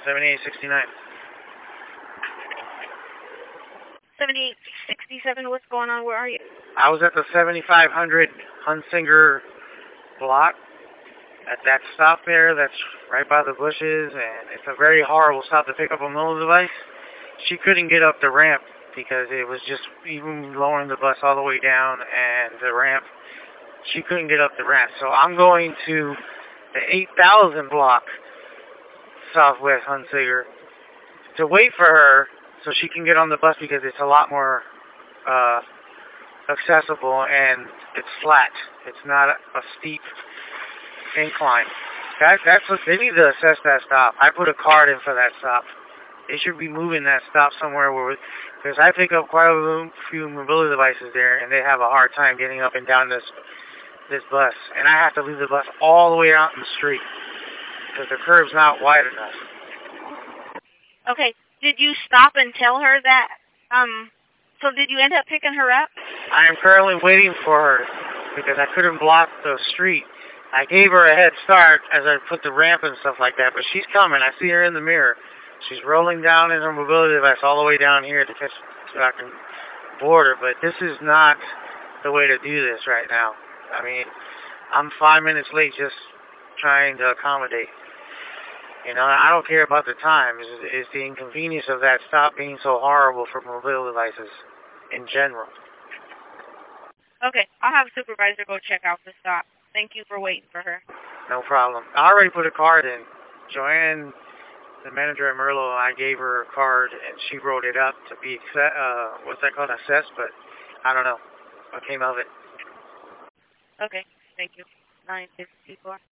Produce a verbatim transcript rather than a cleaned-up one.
seventy-eight sixty-nine. seventy-eight sixty-seven, what's going on? Where are you? I was at the seventy-five hundred Hunsinger block at that stop there that's right by the bushes, and it's a very horrible stop to pick up a mobile device. She couldn't get up the ramp because it was just even lowering the bus all the way down, and the ramp, she couldn't get up the ramp. So I'm going to the eight thousand block, Southwest Hunsinger, to wait for her so she can get on the bus because it's a lot more uh, accessible and it's flat. It's not a, a steep incline. That, that's what, they need to assess that stop. I put a card in for that stop. They should be moving that stop somewhere where, because I pick up quite a few mobility devices there, and they have a hard time getting up and down this this bus, and I have to leave the bus all the way out in the street because the curb's not wide enough. Okay, did you stop and tell her that? Um, so did you end up picking her up? I am currently waiting for her because I couldn't block the street. I gave her a head start as I put the ramp and stuff like that, but she's coming. I see her in the mirror. She's rolling down in her mobility device all the way down here to catch so I can board her, but this is not the way to do this right now. I mean, I'm five minutes late just trying to accommodate. You know, I don't care about the time. It's, it's the inconvenience of that stop being so horrible for mobility devices in general. Okay, I'll have a supervisor go check out the stop. Thank you for waiting for her. No problem. I already put a card in. Joanne, the manager at Merlo, I gave her a card, and she wrote it up to be, uh, what's that called, assessed, but I don't know what came of it. Okay, thank you. nine fifty-four.